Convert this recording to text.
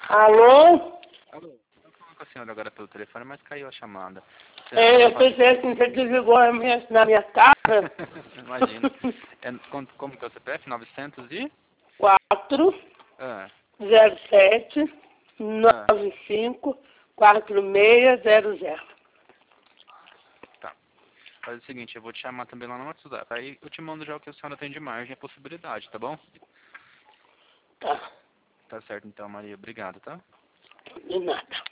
Alô? Alô, estou falando com a senhora agora pelo telefone, mas caiu a chamada. Eu pensei assim, você desligou na minha casa. Imagina. Como que é o CPF? 900 e? 4, Ah, 07, ah, 95, 4600. tá. Faz o seguinte, eu vou te chamar também lá no WhatsApp. Aí eu te mando já o que a senhora tem de margem e possibilidade, tá bom? Tá, Tá certo então, Maria. Obrigado, tá? de nada.